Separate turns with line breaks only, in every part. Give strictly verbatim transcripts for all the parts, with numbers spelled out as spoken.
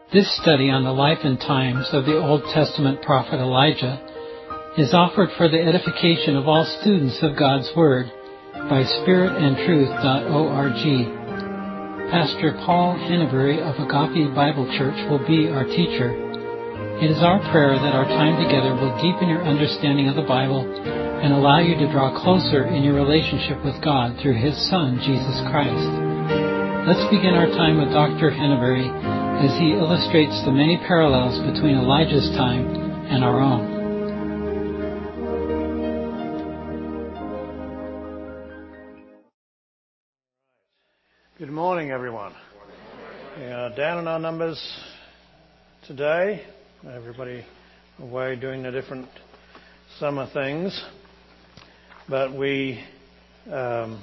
This study on the life and times of the Old Testament prophet Elijah is offered for the edification of all students of God's Word by spirit and truth dot org. Pastor Paul Henneberry of Agape Bible Church will be our teacher. It is our prayer that our time together will deepen your understanding of the Bible and allow you to draw closer in your relationship with God through His Son, Jesus Christ. Let's begin our time with Doctor Henneberry as he illustrates the many parallels between Elijah's time and our own.
Good morning, everyone. We are down in our numbers today. Everybody away doing the different summer things. But we um,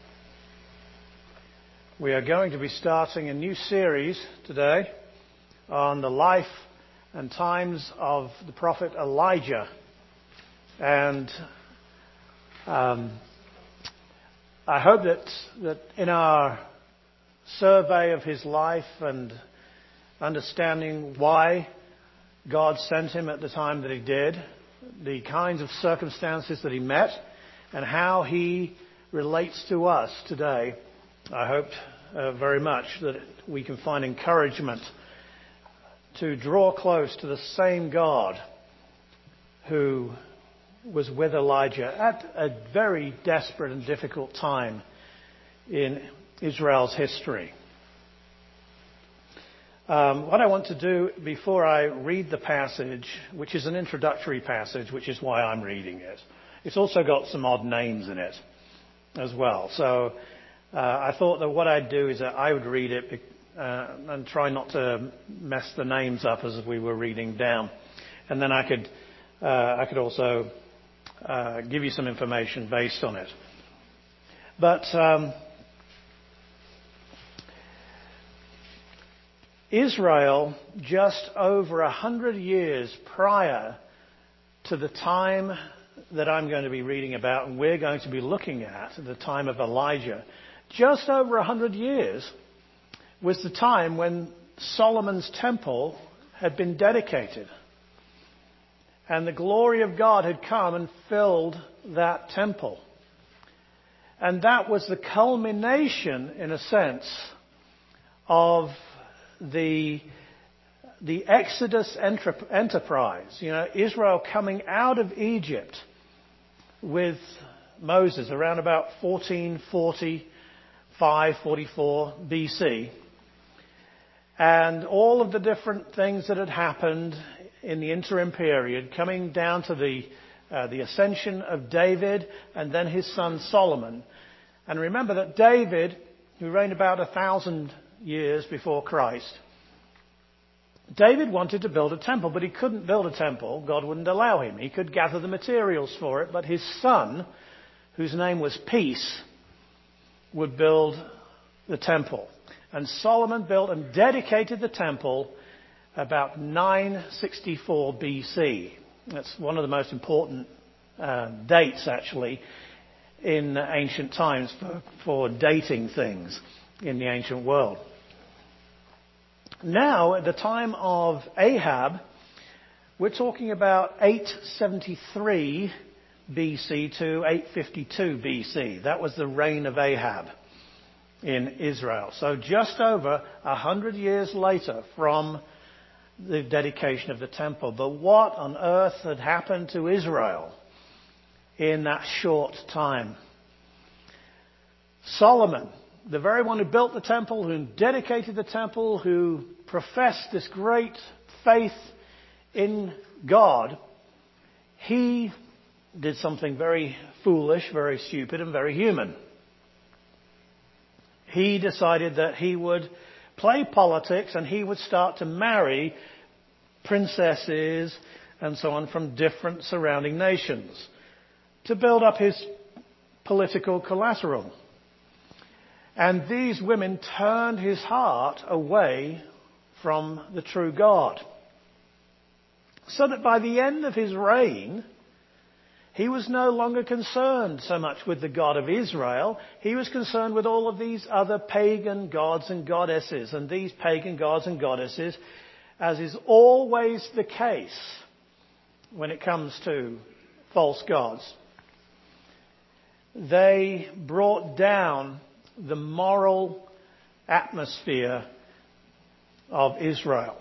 we are going to be starting a new series today on the life and times of the prophet Elijah. And um, I hope that, that in our survey of his life and understanding why God sent him at the time that he did, the kinds of circumstances that he met, and how he relates to us today, I hope uh, very much that we can find encouragement to draw close to the same God who was with Elijah at a very desperate and difficult time in Israel's history. Um, what I want to do before I read the passage, which is an introductory passage, which is why I'm reading it. It's also got some odd names in it as well. So uh, I thought that what I'd do is that I would read it uh, and try not to mess the names up as we were reading down. And then I could uh, I could also uh, give you some information based on it. But um, Israel, just over a hundred years prior to the time that I'm going to be reading about and we're going to be looking at, the time of Elijah, just over a hundred years was the time when Solomon's temple had been dedicated. And the glory of God had come and filled that temple. And that was the culmination, in a sense, of the the Exodus enterprise. You know, Israel coming out of Egypt with Moses around about fourteen forty-five, forty-four B C. And all of the different things that had happened in the interim period, coming down to the uh, the ascension of David and then his son Solomon. And remember that David, who reigned about a thousand years before Christ, David wanted to build a temple, but he couldn't build a temple. God wouldn't allow him. He could gather the materials for it, but his son, whose name was Peace, would build the temple. And Solomon built and dedicated the temple about nine sixty-four B C. That's one of the most important uh, dates, actually, in ancient times for, for dating things in the ancient world. Now, at the time of Ahab, we're talking about eight seventy-three B C to eight fifty-two B C. That was the reign of Ahab in Israel. So just over a hundred years later from the dedication of the temple. But what on earth had happened to Israel in that short time? Solomon, the very one who built the temple, who dedicated the temple, who professed this great faith in God, he did something very foolish, very stupid, and very human. He decided that he would play politics and he would start to marry princesses and so on from different surrounding nations to build up his political collateral. And these women turned his heart away from the true God. So that by the end of his reign, he was no longer concerned so much with the God of Israel. He was concerned with all of these other pagan gods and goddesses. And these pagan gods and goddesses as is always the case when it comes to false gods, they brought down the moral atmosphere of Israel.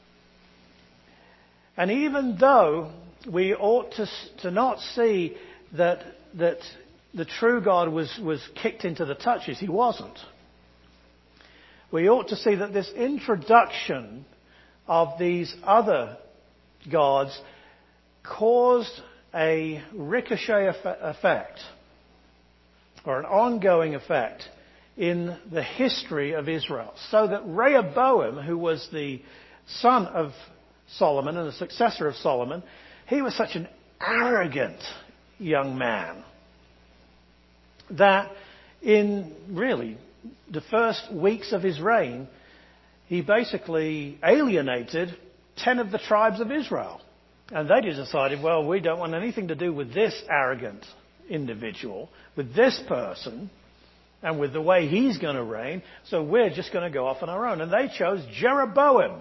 And even though we ought to, to not see that, that the true God was, was kicked into the touches, he wasn't. We ought to see that this introduction of these other gods caused a ricochet effect, or an ongoing effect, in the history of Israel. So that Rehoboam, who was the son of Solomon and the successor of Solomon, he was such an arrogant young man that in really the first weeks of his reign, he basically alienated ten of the tribes of Israel. And they decided, well, we don't want anything to do with this arrogant individual, with this person, and with the way he's going to reign, so we're just going to go off on our own. And they chose Jeroboam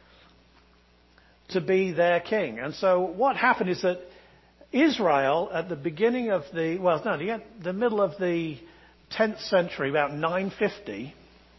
to be their king. And so what happened is that Israel, at the beginning of the, well, no, the, the middle of the tenth century, about nine fifty,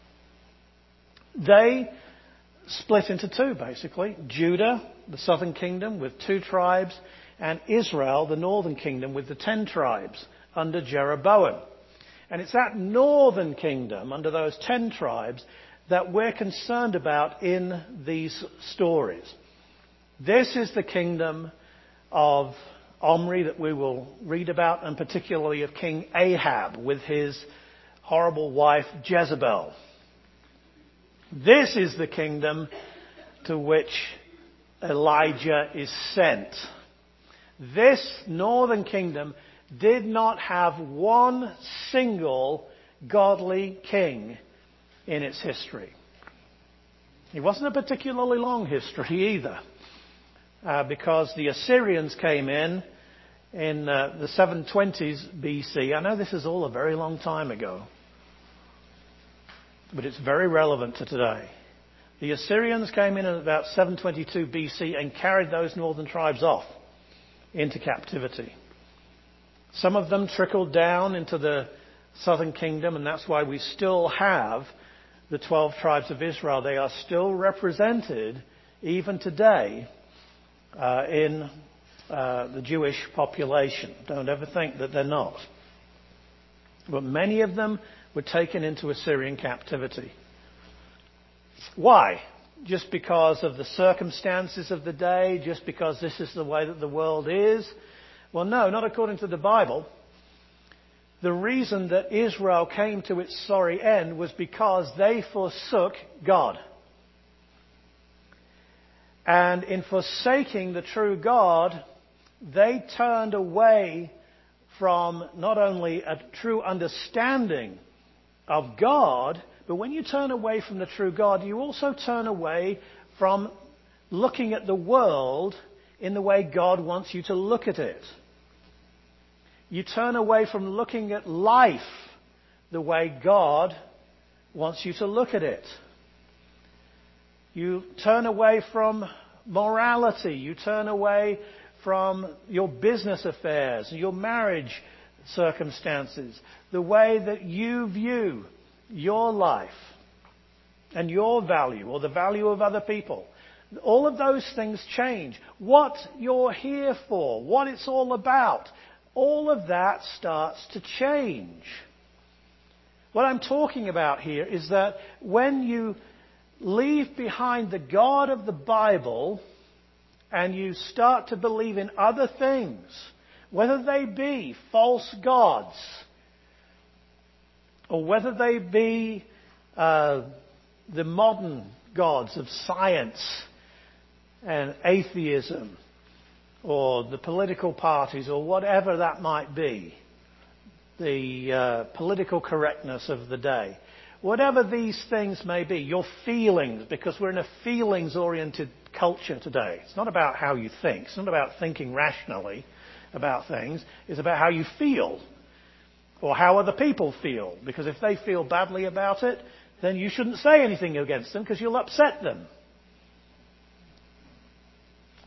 they split into two, basically. Judah, the southern kingdom, with two tribes, and Israel, the northern kingdom, with the ten tribes under Jeroboam. And it's that northern kingdom, under those ten tribes, that we're concerned about in these stories. This is the kingdom of Omri that we will read about, and particularly of King Ahab with his horrible wife Jezebel. This is the kingdom to which Elijah is sent. This northern kingdom did not have one single godly king in its history. It wasn't a particularly long history either, uh, because the Assyrians came in in uh, the seven twenties B C. I know this is all a very long time ago, but it's very relevant to today. The Assyrians came in at about seven twenty-two B C and carried those northern tribes off into captivity. Some of them trickled down into the southern kingdom, and that's why we still have the twelve tribes of Israel. They are still represented, even today, uh, in uh, the Jewish population. Don't ever think that they're not. But many of them were taken into Assyrian captivity. Why? Just because of the circumstances of the day? Just because this is the way that the world is? Well, no, not according to the Bible. The reason that Israel came to its sorry end was because they forsook God. And in forsaking the true God, they turned away from not only a true understanding of God, but when you turn away from the true God, you also turn away from looking at the world in the way God wants you to look at it. You turn away from looking at life the way God wants you to look at it. You turn away from morality. You turn away from your business affairs, your marriage circumstances, the way that you view your life and your value, or the value of other people. All of those things change. What you're here for, what it's all about, all of that starts to change. What I'm talking about here is that when you leave behind the God of the Bible and you start to believe in other things, whether they be false gods, or whether they be uh, the modern gods of science and atheism, or the political parties, or whatever that might be, the uh, political correctness of the day. Whatever these things may be, your feelings, because we're in a feelings-oriented culture today. It's not about how you think. It's not about thinking rationally about things. It's about how you feel, or how other people feel. Because if they feel badly about it, then you shouldn't say anything against them because you'll upset them.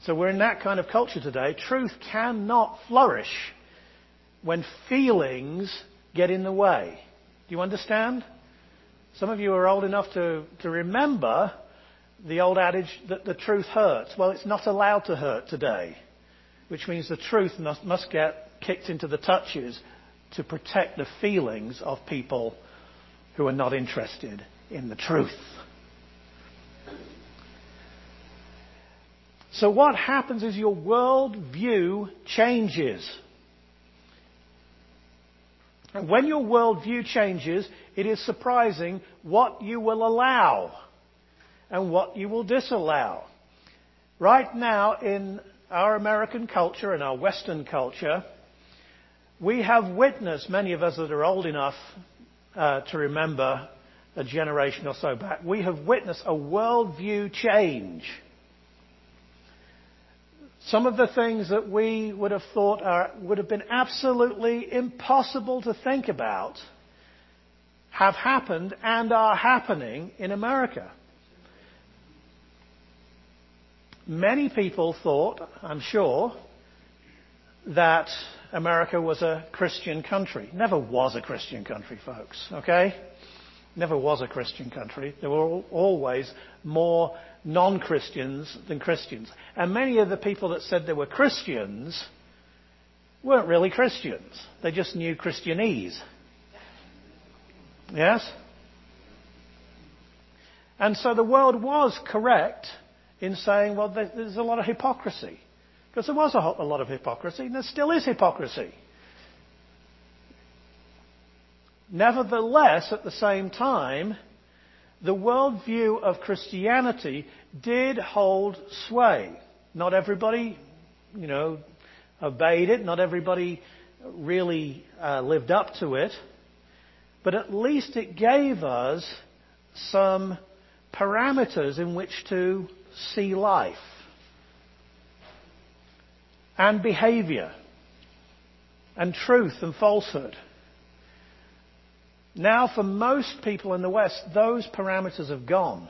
So we're in that kind of culture today. Truth cannot flourish when feelings get in the way. Do you understand? Some of you are old enough to, to remember the old adage that the truth hurts. Well, it's not allowed to hurt today, which means the truth must, must get kicked into the touches to protect the feelings of people who are not interested in the truth. So what happens is your worldview changes. And when your worldview changes, it is surprising what you will allow and what you will disallow. Right now in our American culture and our Western culture, we have witnessed, many of us that are old enough uh, to remember a generation or so back, we have witnessed a worldview change. Some of the things that we would have thought are, would have been absolutely impossible to think about have happened and are happening in America. Many people thought, I'm sure, that America was a Christian country. Never was a Christian country, folks, okay? Never was a Christian country. There were always more non-Christians than Christians. And many of the people that said they were Christians weren't really Christians. They just knew Christianese. Yes? And so the world was correct in saying, well, there's a lot of hypocrisy. Because there was a lot of hypocrisy, and there still is hypocrisy. Nevertheless, at the same time, the worldview of Christianity did hold sway. Not everybody, you know, obeyed it. Not everybody really uh, lived up to it. But at least it gave us some parameters in which to see life and behavior and truth and falsehood. Now, for most people in the West, those parameters have gone.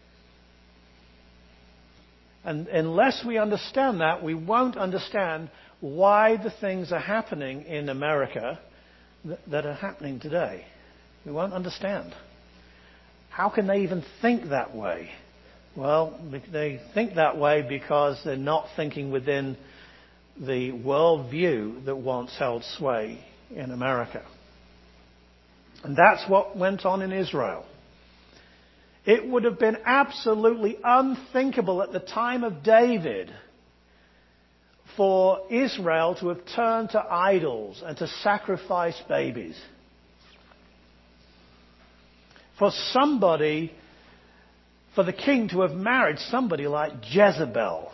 And unless we understand that, we won't understand why the things are happening in America that are happening today. We won't understand. How can they even think that way? Well, they think that way because they're not thinking within the worldview that once held sway in America. And that's what went on in Israel. It would have been absolutely unthinkable at the time of David for Israel to have turned to idols and to sacrifice babies. For somebody, for the king to have married somebody like Jezebel,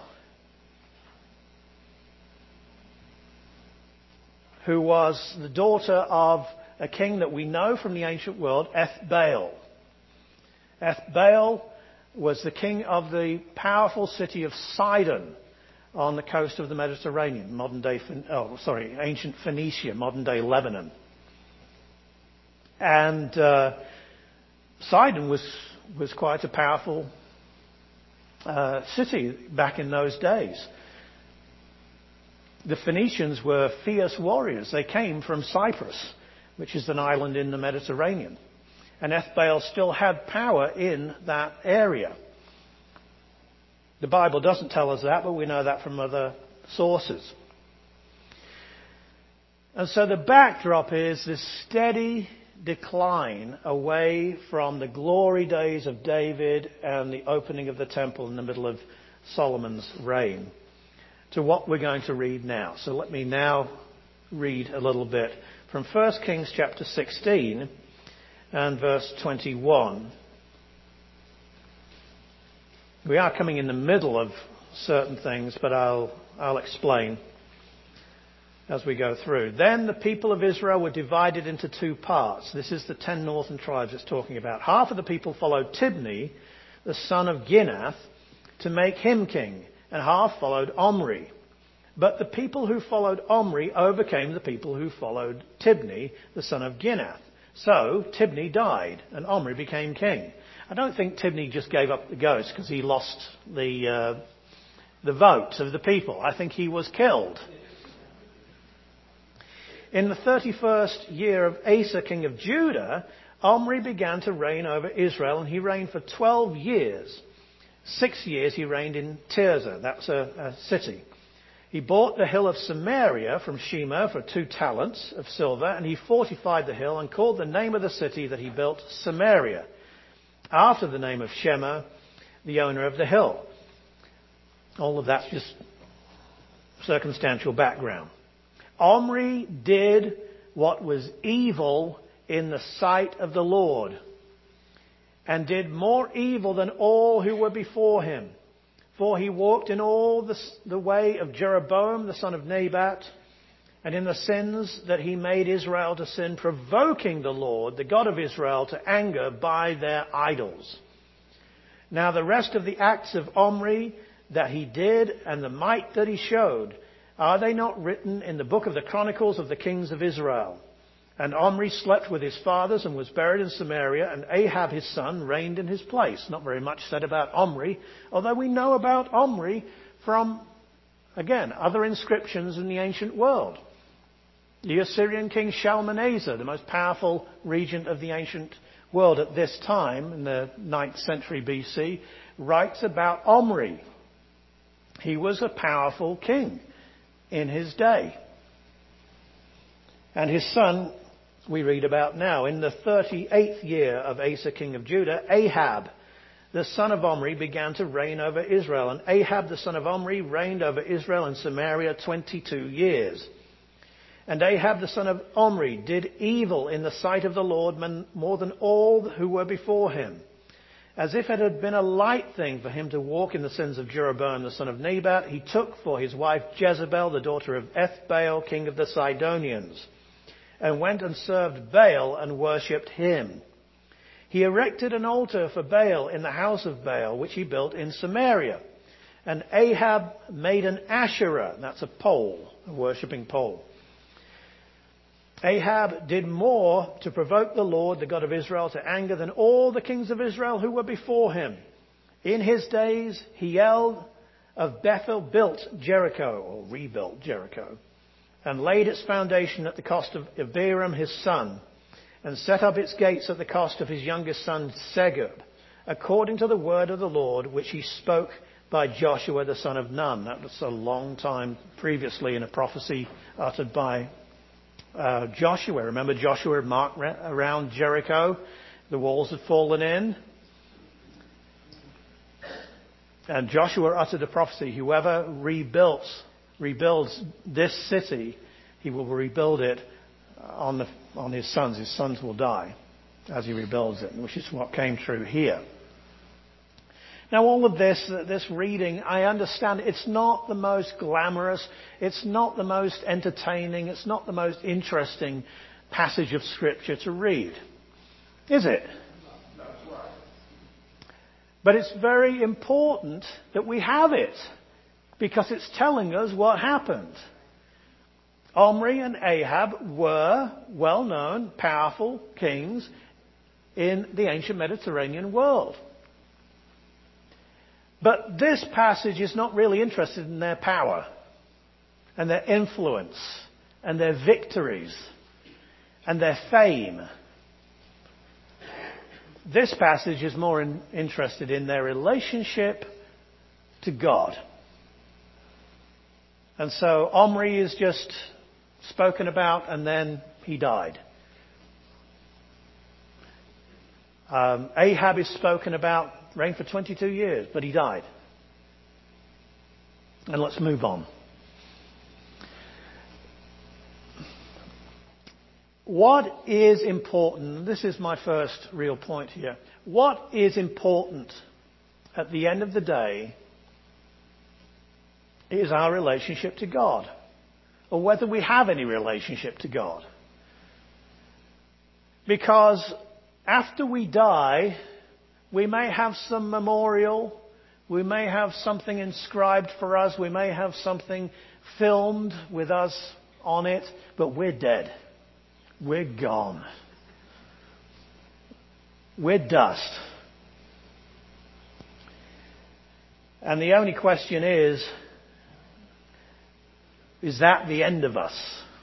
who was the daughter of a king that we know from the ancient world, Ethbaal. Ethbaal was the king of the powerful city of Sidon on the coast of the Mediterranean, modern day, oh, sorry, ancient Phoenicia, modern day Lebanon. And uh, Sidon was was quite a powerful uh, city back in those days. The Phoenicians were fierce warriors. They came from Cyprus, which is an island in the Mediterranean. And Ethbaal still had power in that area. The Bible doesn't tell us that, but we know that from other sources. And so the backdrop is this steady decline away from the glory days of David and the opening of the temple in the middle of Solomon's reign to what we're going to read now. So let me now read a little bit from First Kings chapter sixteen and verse twenty-one. We are coming in the middle of certain things, but I'll, I'll explain as we go through. Then the people of Israel were divided into two parts. This is the ten northern tribes it's talking about. Half of the people followed Tibni, the son of Ginath, to make him king, and half followed Omri. But the people who followed Omri overcame the people who followed Tibni, the son of Ginath. So Tibni died, and Omri became king. I don't think Tibni just gave up the ghost because he lost the uh, the vote of the people. I think he was killed. In the thirty-first year of Asa, king of Judah, Omri began to reign over Israel, and he reigned for twelve years. Six years he reigned in Tirzah. That's a, a city. He bought the hill of Samaria from Shemer for two talents of silver, and he fortified the hill and called the name of the city that he built Samaria, after the name of Shemer, the owner of the hill. All of that's just circumstantial background. Omri did what was evil in the sight of the Lord, and did more evil than all who were before him. For he walked in all the, the way of Jeroboam the son of Nebat, and in the sins that he made Israel to sin, provoking the Lord, the God of Israel, to anger by their idols. Now the rest of the acts of Omri that he did, and the might that he showed, are they not written in the book of the Chronicles of the kings of Israel? And Omri slept with his fathers and was buried in Samaria, and Ahab his son reigned in his place. Not very much said about Omri, although we know about Omri from, again, other inscriptions in the ancient world. The Assyrian king Shalmaneser, the most powerful regent of the ancient world at this time, in the ninth century B C, writes about Omri. He was a powerful king in his day. And his son, we read about now, in the thirty-eighth year of Asa, king of Judah, Ahab, the son of Omri, began to reign over Israel. And Ahab, the son of Omri, reigned over Israel and Samaria twenty-two years. And Ahab, the son of Omri, did evil in the sight of the Lord more than all who were before him, as if it had been a light thing for him to walk in the sins of Jeroboam, the son of Nebat. He took for his wife Jezebel, the daughter of Ethbaal, king of the Sidonians, and went and served Baal and worshipped him. He erected an altar for Baal in the house of Baal, which he built in Samaria. And Ahab made an Asherah, that's a pole, a worshipping pole. Ahab did more to provoke the Lord, the God of Israel, to anger than all the kings of Israel who were before him. In his days, Hiel of Bethel built Jericho, or rebuilt Jericho, and laid its foundation at the cost of Abiram his son, and set up its gates at the cost of his youngest son Segub, according to the word of the Lord, which he spoke by Joshua the son of Nun. That was a long time previously in a prophecy uttered by uh, Joshua. Remember, Joshua had marked around Jericho. The walls had fallen in. And Joshua uttered a prophecy: whoever rebuilds rebuilds this city, he will rebuild it on the on his sons. His sons will die as he rebuilds it, which is what came true here. Now, all of this, this reading, I understand it's not the most glamorous, it's not the most entertaining, it's not the most interesting passage of Scripture to read, is it? But it's very important that we have it, because it's telling us what happened. Omri and Ahab were well-known, powerful kings in the ancient Mediterranean world. But this passage is not really interested in their power and their influence and their victories and their fame. This passage is more in, interested in their relationship to God. And so Omri is just spoken about, and then he died. Um, Ahab is spoken about, reigned for twenty-two years, but he died. And let's move on. What is important? This is my first real point here. What is important at the end of the day is our relationship to God, or whether we have any relationship to God. Because after we die, we may have some memorial, we may have something inscribed for us, we may have something filmed with us on it, but we're dead. We're gone. We're dust. And the only question is, is that the end of us?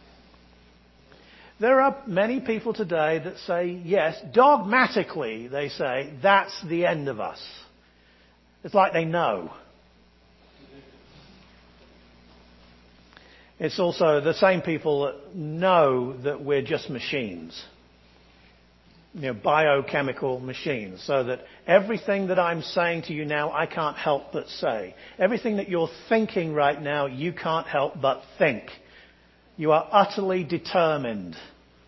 There are many people today that say, yes, dogmatically they say, that's the end of us. It's like they know. It's also the same people that know that we're just machines. You know, biochemical machines. So that everything that I'm saying to you now, I can't help but say. Everything that you're thinking right now, you can't help but think. You are utterly determined.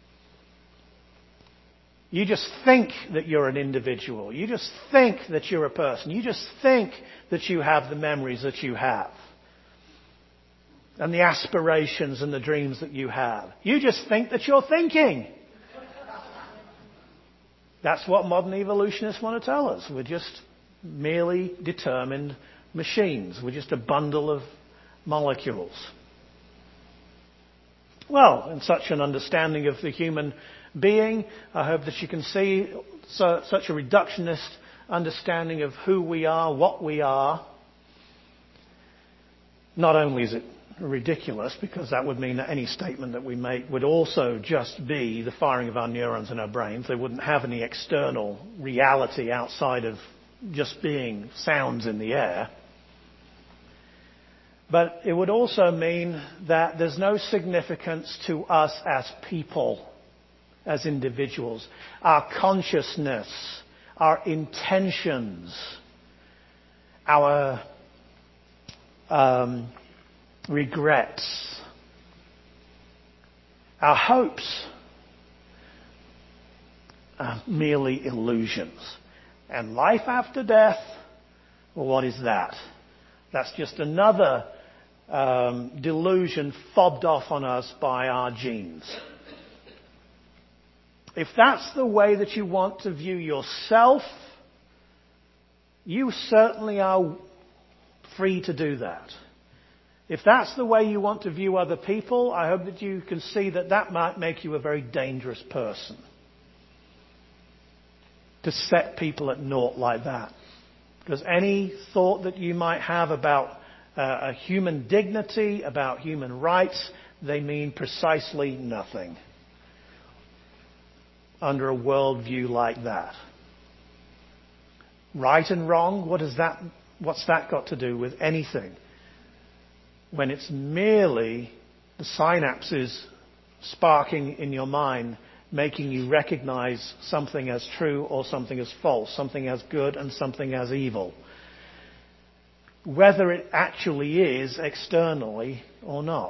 You just think that you're an individual. You just think that you're a person. You just think that you have the memories that you have. And the aspirations and the dreams that you have. You just think that you're thinking. That's what modern evolutionists want to tell us. We're just merely determined machines. We're just a bundle of molecules. Well, in such an understanding of the human being, I hope that you can see so, such a reductionist understanding of who we are, what we are. Not only is it ridiculous, because that would mean that any statement that we make would also just be the firing of our neurons in our brains. They wouldn't have any external reality outside of just being sounds in the air. But it would also mean that there's no significance to us as people, as individuals. Our consciousness, our intentions, our um, regrets, our hopes are merely illusions. And life after death, well, what is that? That's just another um, delusion fobbed off on us by our genes. If that's the way that you want to view yourself, you certainly are free to do that. If that's the way you want to view other people, I hope that you can see that that might make you a very dangerous person. To set people at naught like that. Because any thought that you might have about uh, a human dignity, about human rights, they mean precisely nothing under a worldview like that. Right and wrong, what does that, what's that got to do with anything? When it's merely the synapses sparking in your mind, making you recognize something as true or something as false, something as good and something as evil. Whether it actually is externally or not.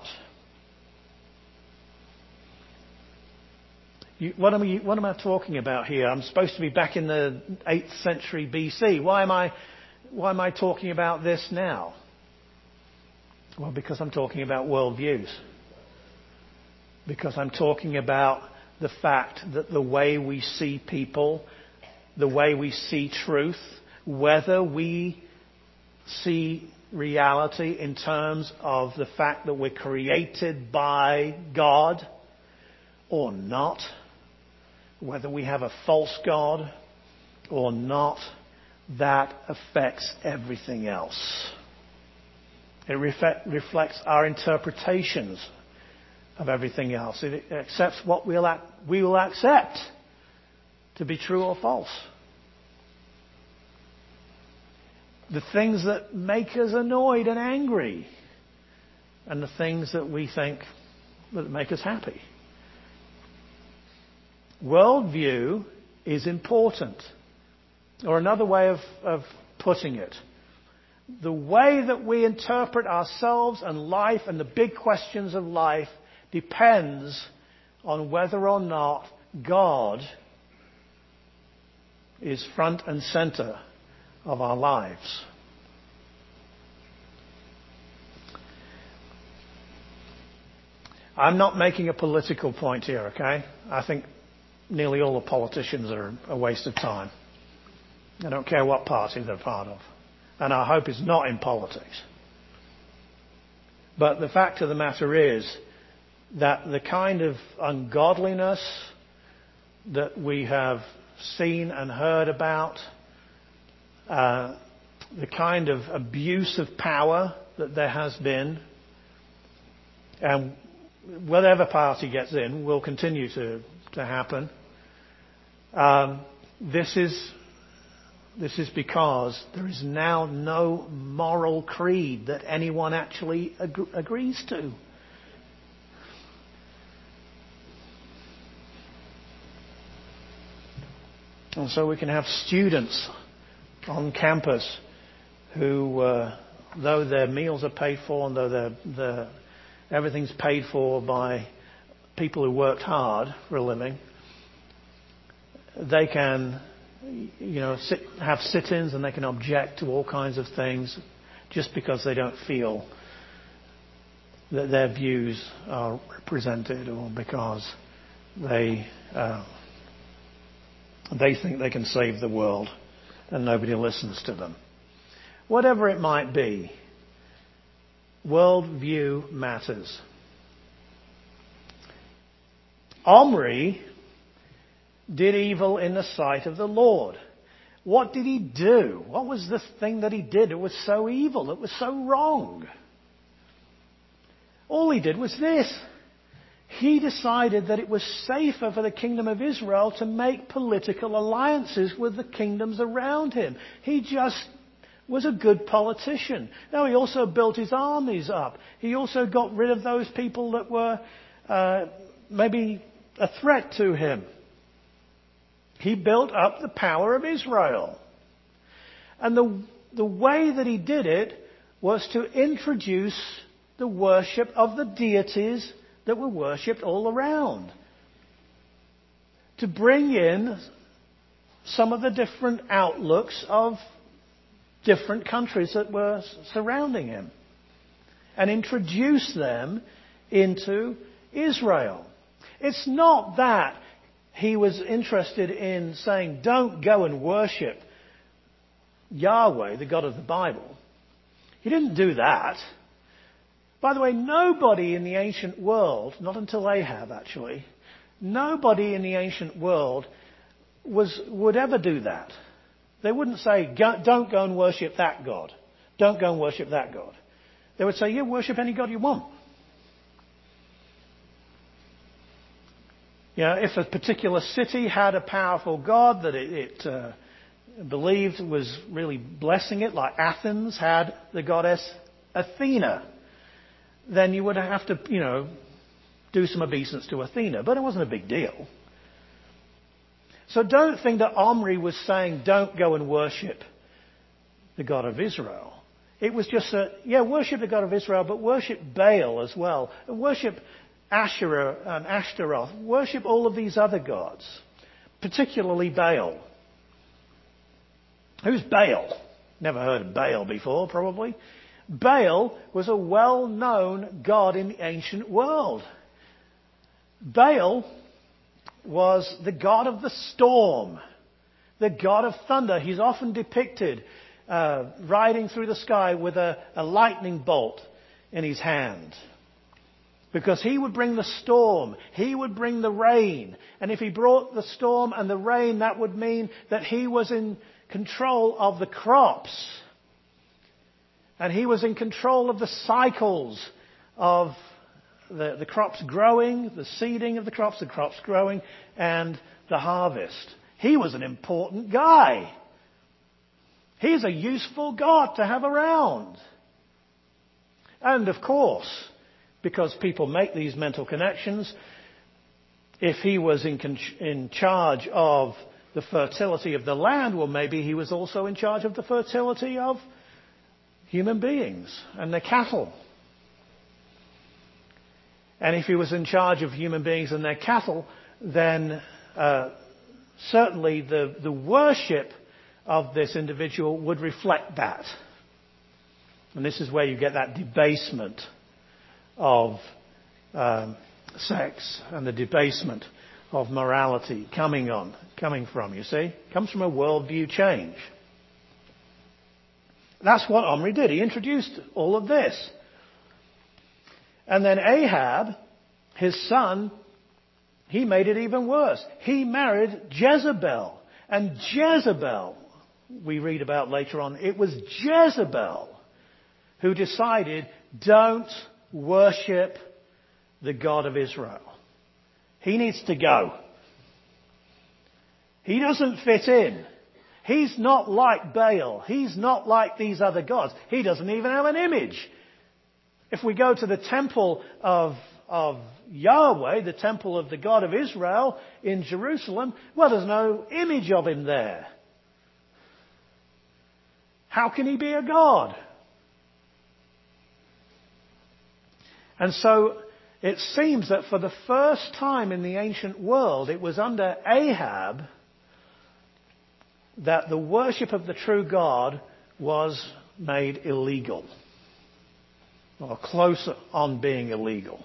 You, what, am I, what am I talking about here? I'm supposed to be back in the eighth century B C. Why am I, why am I talking about this now? Well, because I'm talking about worldviews. Because I'm talking about the fact that the way we see people, the way we see truth, whether we see reality in terms of the fact that we're created by God or not, whether we have a false God or not, that affects everything else. It reflects our interpretations of everything else. It accepts what we'll, we will accept to be true or false. The things that make us annoyed and angry, and the things that we think that make us happy. Worldview is important. Or another way of, of putting it, the way that we interpret ourselves and life and the big questions of life depends on whether or not God is front and center of our lives. I'm not making a political point here, okay? I think nearly all the politicians are a waste of time. I don't care what party they're part of. And our hope is not in politics. But the fact of the matter is that the kind of ungodliness that we have seen and heard about, uh, the kind of abuse of power that there has been, and whatever party gets in will continue to, to happen. Um, this is this is because there is now no moral creed that anyone actually ag- agrees to. And so we can have students on campus who, uh, though their meals are paid for and though they're, they're, everything's paid for by people who worked hard for a living, they can, you know, sit, have sit-ins and they can object to all kinds of things just because they don't feel that their views are represented, or because they uh, they think they can save the world and nobody listens to them. Whatever it might be, worldview matters. Omri did evil in the sight of the Lord. What did he do? What was the thing that he did? It was so evil. It was so wrong. All he did was this. He decided that it was safer for the kingdom of Israel to make political alliances with the kingdoms around him. He just was a good politician. Now, he also built his armies up. He also got rid of those people that were uh, maybe a threat to him. He built up the power of Israel. And the, the way that he did it was to introduce the worship of the deities that were worshipped all around. To bring in some of the different outlooks of different countries that were surrounding him and introduce them into Israel. It's not that he was interested in saying, don't go and worship Yahweh, the God of the Bible. He didn't do that. By the way, nobody in the ancient world, not until Ahab actually, nobody in the ancient world was would ever do that. They wouldn't say, don't go and worship that God. Don't go and worship that God. They would say, yeah, worship any God you want. You know, if a particular city had a powerful God that it, it uh, believed was really blessing it, like Athens had the goddess Athena, then you would have to, you know, do some obeisance to Athena. But it wasn't a big deal. So don't think that Omri was saying, don't go and worship the God of Israel. It was just a, yeah, worship the God of Israel, but worship Baal as well. Worship Asherah and Ashtaroth. Worship all of these other gods, particularly Baal. Who's Baal? Never heard of Baal before, probably. Baal was a well-known god in the ancient world. Baal was the god of the storm, the god of thunder. He's often depicted uh, riding through the sky with a, a lightning bolt in his hand. Because he would bring the storm, he would bring the rain. And if he brought the storm and the rain, that would mean that he was in control of the crops. And he was in control of the cycles of the, the crops growing, the seeding of the crops, the crops growing, and the harvest. He was an important guy. He's a useful God to have around. And of course, because people make these mental connections, if he was in, in charge of the fertility of the land, well, maybe he was also in charge of the fertility of human beings and their cattle. And if he was in charge of human beings and their cattle, then uh, certainly the, the worship of this individual would reflect that. And this is where you get that debasement of um, sex and the debasement of morality coming on, coming from, you see. It comes from a worldview change. That's what Omri did. He introduced all of this. And then Ahab, his son, he made it even worse. He married Jezebel. And Jezebel we read about later on, it was Jezebel who decided, don't worship the God of Israel. He needs to go. He doesn't fit in. He's not like Baal. He's not like these other gods. He doesn't even have an image. If we go to the temple of, of Yahweh, the temple of the God of Israel in Jerusalem, well, there's no image of him there. How can he be a god? And so it seems that for the first time in the ancient world, it was under Ahab that the worship of the true God was made illegal, or close on being illegal.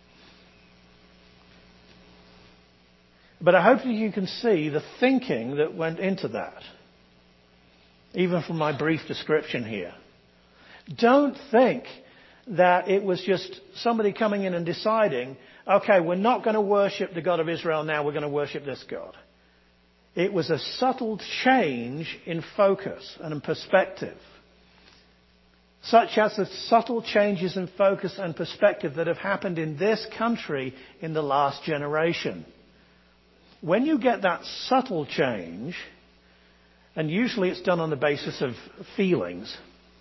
But I hope that you can see the thinking that went into that, even from my brief description here. Don't think that it was just somebody coming in and deciding, okay, we're not going to worship the God of Israel now, we're going to worship this God. It was a subtle change in focus and in perspective, such as the subtle changes in focus and perspective that have happened in this country in the last generation. When you get that subtle change, and usually it's done on the basis of feelings,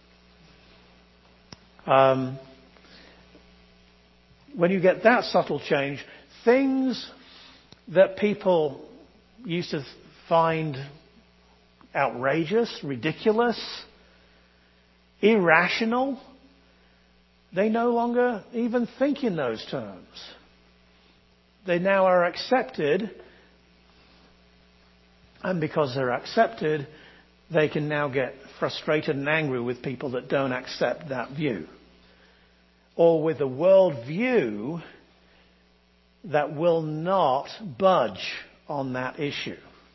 um, when you get that subtle change, things that people used to find outrageous, ridiculous, irrational, they no longer even think in those terms. They now are accepted, and because they're accepted, they can now get frustrated and angry with people that don't accept that view, or with a world view that will not budge on that issue.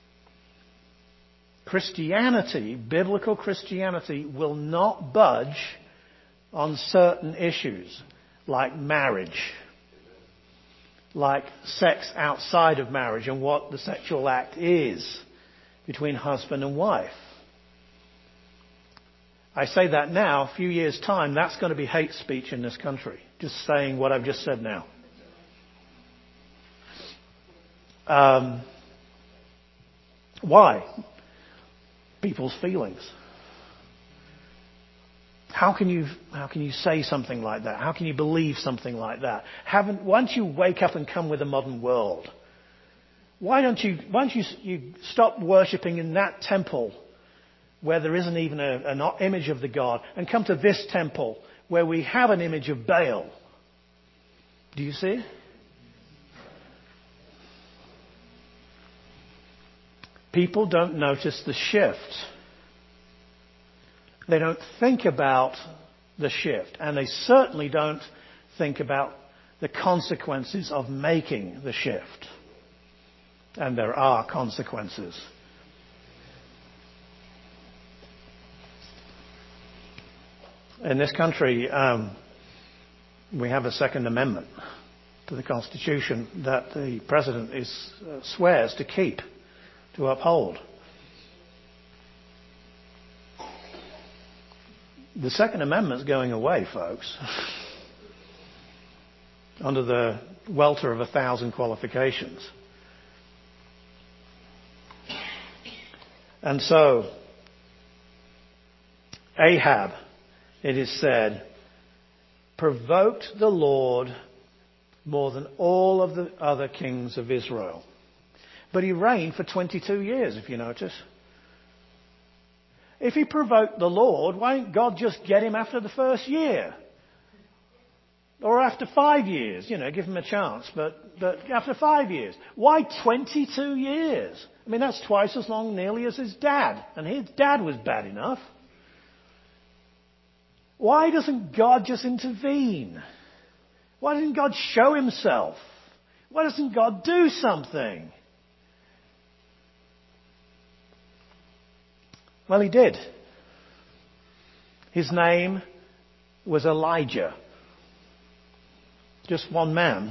Christianity, biblical Christianity, will not budge on certain issues like marriage, like sex outside of marriage and what the sexual act is between husband and wife. I say that now, a few years' time, that's going to be hate speech in this country. Just saying what I've just said now. Um, why? People's feelings. How can you how can you say something like that? How can you believe something like that? Haven't once you wake up and come with a modern world, why don't you why don't you, you stop worshipping in that temple where there isn't even a, an image of the God, and come to this temple where we have an image of Baal? Do you see? People don't notice the shift. They don't think about the shift. And they certainly don't think about the consequences of making the shift. And there are consequences. In this country, um, we have a Second Amendment to the Constitution that the President is, uh, swears to keep, to uphold. The Second Amendment's going away, folks, under the welter of a thousand qualifications. And so, Ahab, it is said, provoked the Lord more than all of the other kings of Israel. But he reigned for twenty-two years, if you notice. If he provoked the Lord, why didn't God just get him after the first year? Or after five years, you know, give him a chance. But, but after five years. Why twenty-two years? I mean, that's twice as long nearly as his dad. And his dad was bad enough. Why doesn't God just intervene? Why doesn't God show himself? Why doesn't God do something? Well, he did. His name was Elijah. Just one man.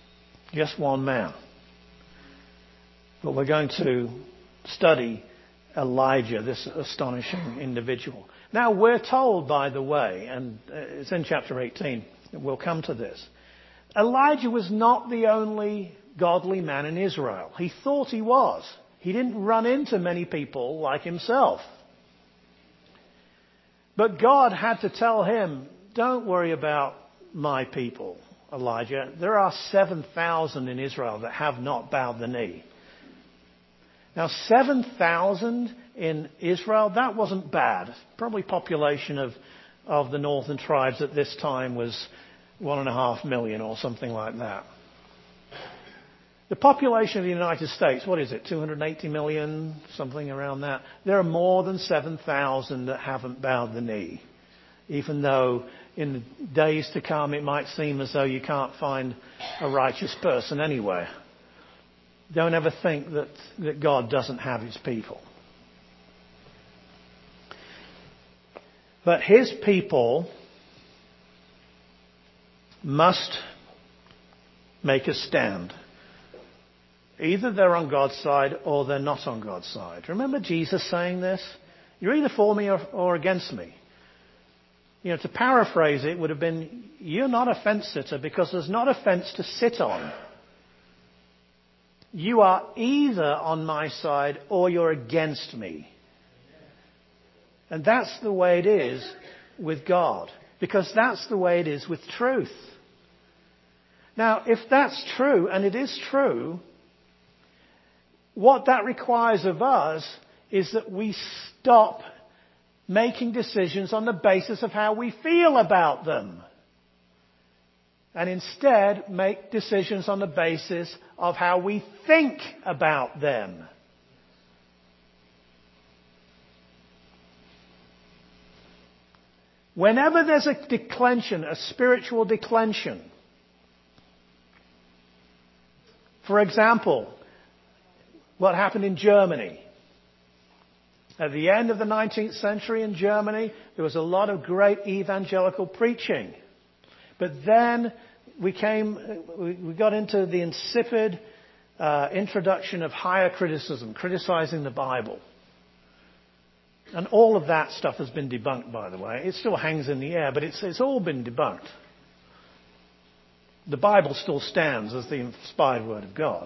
Just one man. But we're going to study Elijah, this astonishing individual. Now we're told, by the way, and it's in chapter eighteen, we'll come to this, Elijah was not the only godly man in Israel. He thought he was. He didn't run into many people like himself. But God had to tell him, don't worry about my people, Elijah. There are seven thousand in Israel that have not bowed the knee. Now, seven thousand in Israel, that wasn't bad. Probably population of, of the northern tribes at this time was one and a half million or something like that. The population of the United States, what is it, two hundred eighty million, something around that? There are more than seven thousand that haven't bowed the knee, even though in the days to come it might seem as though you can't find a righteous person anywhere. Don't ever think that, that God doesn't have his people. But his people must make a stand. Either they're on God's side or they're not on God's side. Remember Jesus saying this? You're either for me or, or against me. You know, to paraphrase it would have been, you're not a fence sitter because there's not a fence to sit on. You are either on my side or you're against me. And that's the way it is with God. Because that's the way it is with truth. Now, if that's true, and it is true, what that requires of us is that we stop making decisions on the basis of how we feel about them. And instead make decisions on the basis of how we think about them. Whenever there's a declension, a spiritual declension, for example, what happened in Germany. At the end of the nineteenth century in Germany, there was a lot of great evangelical preaching. But then we came, we got into the insipid uh, introduction of higher criticism, criticizing the Bible. And all of that stuff has been debunked, by the way. It still hangs in the air, but it's, it's all been debunked. The Bible still stands as the inspired Word of God.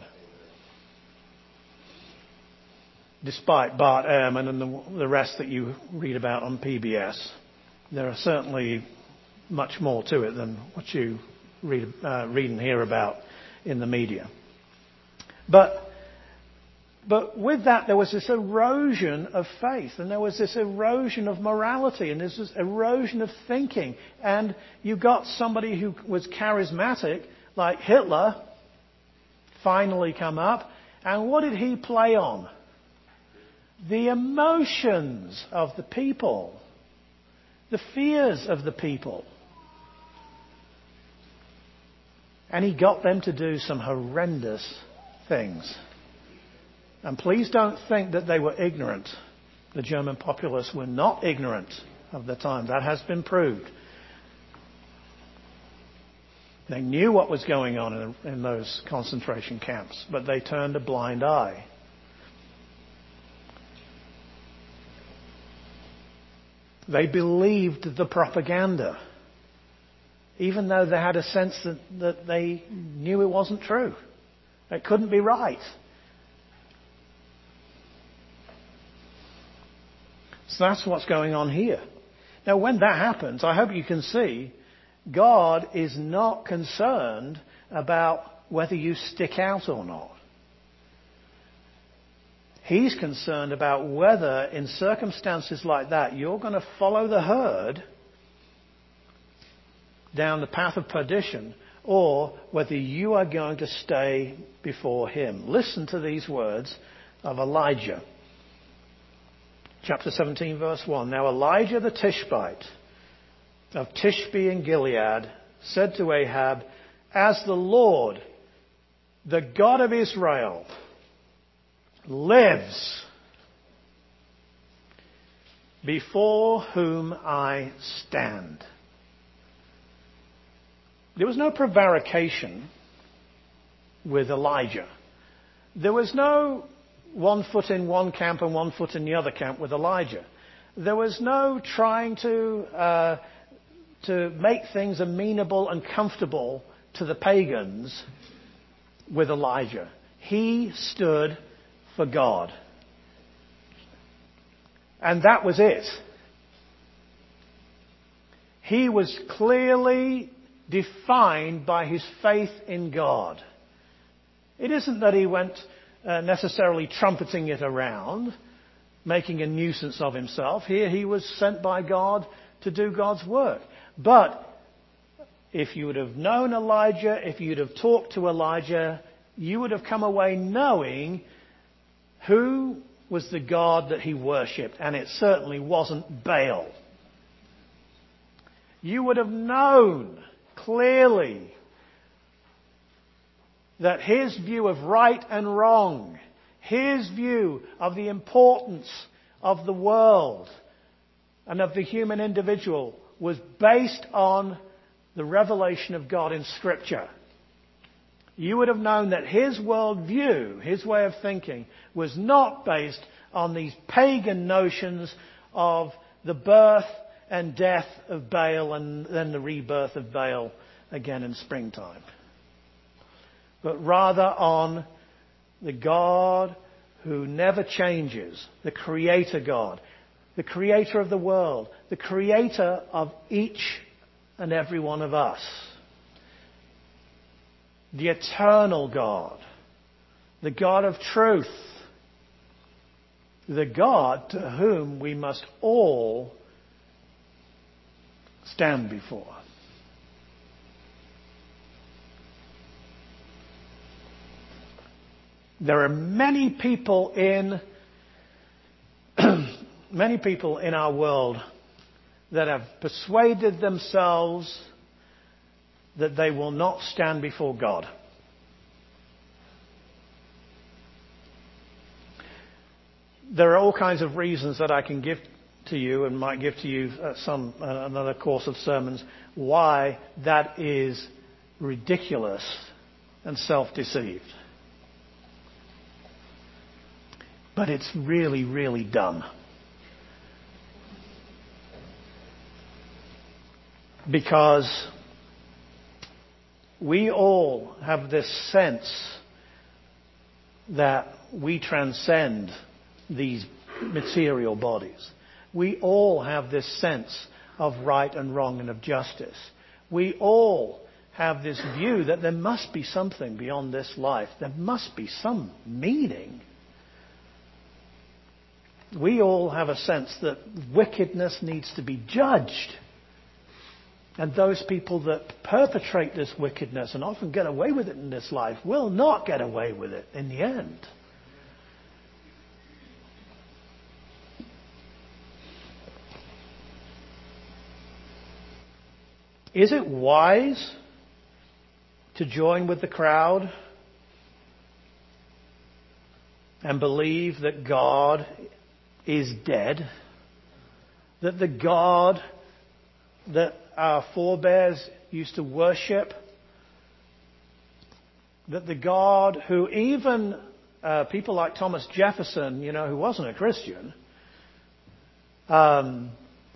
Despite Bart Ehrman and the, the rest that you read about on P B S, there are certainly much more to it than what you read, uh, read and hear about in the media. But, but with that, there was this erosion of faith, and there was this erosion of morality, and this erosion of thinking. And you got somebody who was charismatic, like Hitler, finally come up, and what did he play on? The emotions of the people. The fears of the people. And he got them to do some horrendous things. And please don't think that they were ignorant. The German populace were not ignorant of the time. That has been proved. They knew what was going on in, in those concentration camps, but they turned a blind eye. They believed the propaganda, even though they had a sense that, that they knew it wasn't true. It couldn't be right. So that's what's going on here. Now, when that happens, I hope you can see, God is not concerned about whether you stick out or not. He's concerned about whether, in circumstances like that, you're going to follow the herd down the path of perdition, or whether you are going to stay before him. Listen to these words of Elijah. Chapter seventeen, verse one. Now Elijah the Tishbite of Tishbe in Gilead said to Ahab, as the Lord, the God of Israel, lives, before whom I stand. There was no prevarication with Elijah. There was no one foot in one camp and one foot in the other camp with Elijah. There was no trying to uh, to make things amenable and comfortable to the pagans with Elijah. He stood for God. And that was it. He was clearly defined by his faith in God. It isn't that he went uh, necessarily trumpeting it around, making a nuisance of himself. Here he was sent by God to do God's work. But if you would have known Elijah, if you'd have talked to Elijah, you would have come away knowing who was the God that he worshipped. And it certainly wasn't Baal. You would have known clearly that his view of right and wrong, his view of the importance of the world and of the human individual was based on the revelation of God in Scripture. You would have known that his worldview, his way of thinking, was not based on these pagan notions of the birth and death of Baal and then the rebirth of Baal again in springtime. But rather on the God who never changes, the Creator God, the Creator of the world, the Creator of each and every one of us, the eternal God, the God of truth, the God to whom we must all stand before. There are many people in many people in our world that have persuaded themselves that they will not stand before God. There are all kinds of reasons that I can give to you and might give to you at some uh, another course of sermons why that is ridiculous and self-deceived. But it's really, really dumb. Because we all have this sense that we transcend these material bodies. We all have this sense of right and wrong and of justice. We all have this view that there must be something beyond this life. There must be some meaning. We all have a sense that wickedness needs to be judged. And those people that perpetrate this wickedness and often get away with it in this life will not get away with it in the end. Is it wise to join with the crowd and believe that God is dead? That the God that our forebears used to worship, that the God who even uh, people like Thomas Jefferson, you know, who wasn't a Christian, um,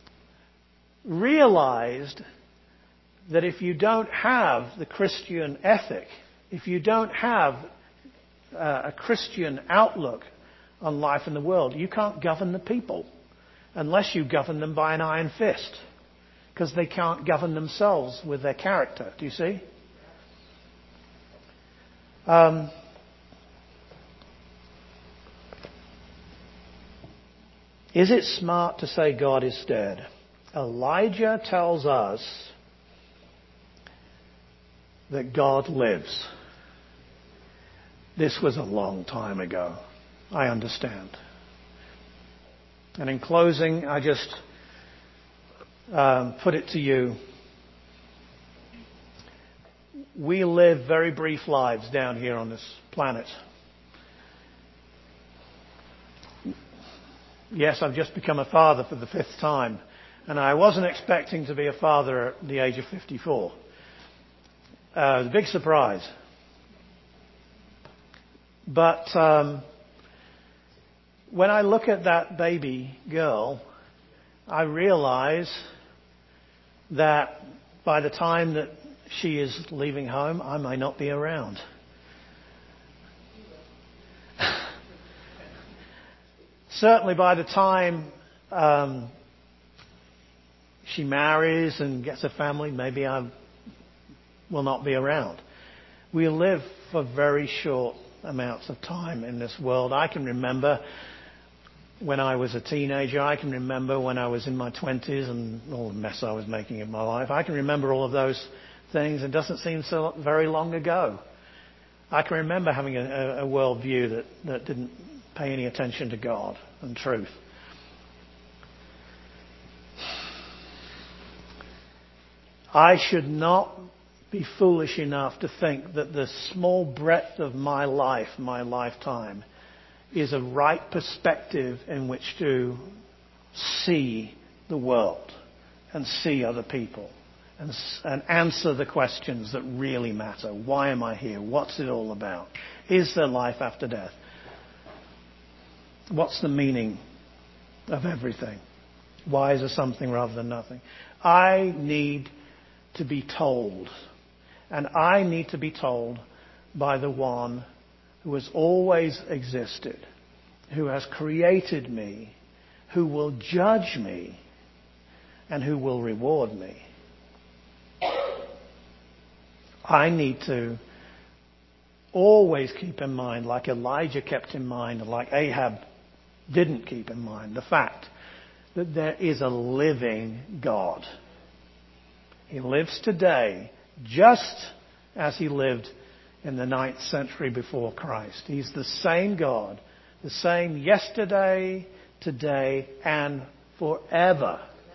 realized that if you don't have the Christian ethic, if you don't have uh, a Christian outlook on life in the world, you can't govern the people unless you govern them by an iron fist, because they can't govern themselves with their character. Do you see? Um, is it smart to say God is dead? Elijah tells us that God lives. This was a long time ago. I understand. And in closing, I just um, put it to you. We live very brief lives down here on this planet. Yes, I've just become a father for the fifth time. And I wasn't expecting to be a father at the age of fifty-four. Uh, it was a big surprise. But um, when I look at that baby girl, I realize that by the time that she is leaving home, I may not be around. Certainly by the time um, she marries and gets a family, maybe I will not be around. We live for very short amounts of time in this world. I can remember when I was a teenager. I can remember when I was in my twenties and all the mess I was making in my life. I can remember all of those things. It doesn't seem so very long ago. I can remember having a, a world view that, that didn't pay any attention to God and truth. I should not be foolish enough to think that the small breadth of my life, my lifetime, is a right perspective in which to see the world and see other people and, and answer the questions that really matter. Why am I here? What's it all about? Is there life after death? What's the meaning of everything? Why is there something rather than nothing? I need to be told. And I need to be told by the one who has always existed, who has created me, who will judge me, and who will reward me. I need to always keep in mind, like Elijah kept in mind, and like Ahab didn't keep in mind, the fact that there is a living God. He lives today just as he lived in the ninth century before Christ. He's the same God, the same yesterday, today, and forever.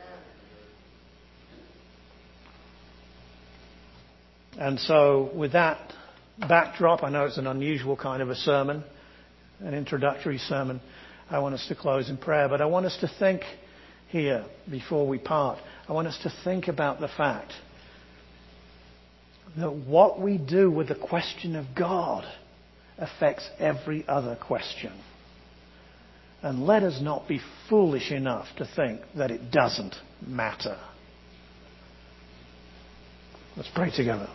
And so with that backdrop, I know it's an unusual kind of a sermon, an introductory sermon. I want us to close in prayer, but I want us to think here before we part. I want us to think about the fact that what we do with the question of God affects every other question. And let us not be foolish enough to think that it doesn't matter. Let's pray together.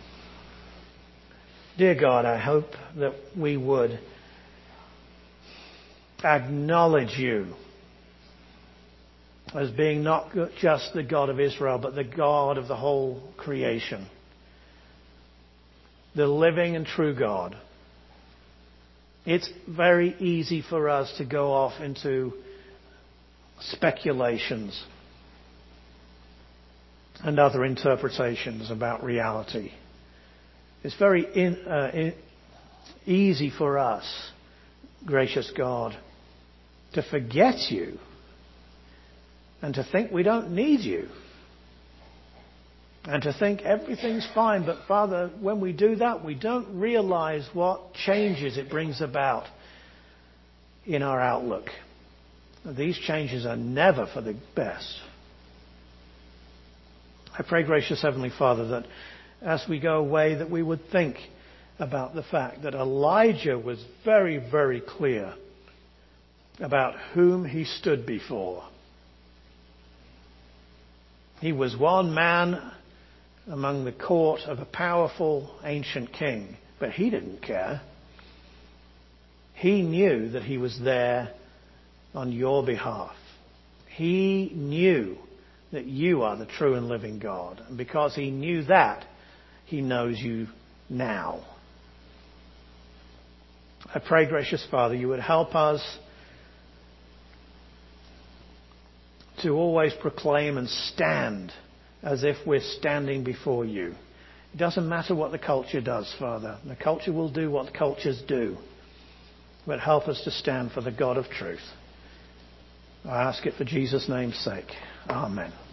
Dear God, I hope that we would acknowledge you as being not just the God of Israel, but the God of the whole creation. The living and true God. It's very easy for us to go off into speculations and other interpretations about reality. It's very in, uh, in, easy for us, gracious God, to forget you and to think we don't need you and to think everything's fine. But Father, when we do that, we don't realize what changes it brings about in our outlook. These changes are never for the best. I pray, gracious Heavenly Father, that as we go away, that we would think about the fact that Elijah was very, very clear about whom he stood before. He was one man among the court of a powerful ancient king, but he didn't care. He knew that he was there on your behalf. He knew that you are the true and living God. And because he knew that, he knows you now. I pray, gracious Father, you would help us to always proclaim and stand as if we're standing before you. It doesn't matter what the culture does, Father. The culture will do what cultures do. But help us to stand for the God of truth. I ask it for Jesus' name's sake. Amen.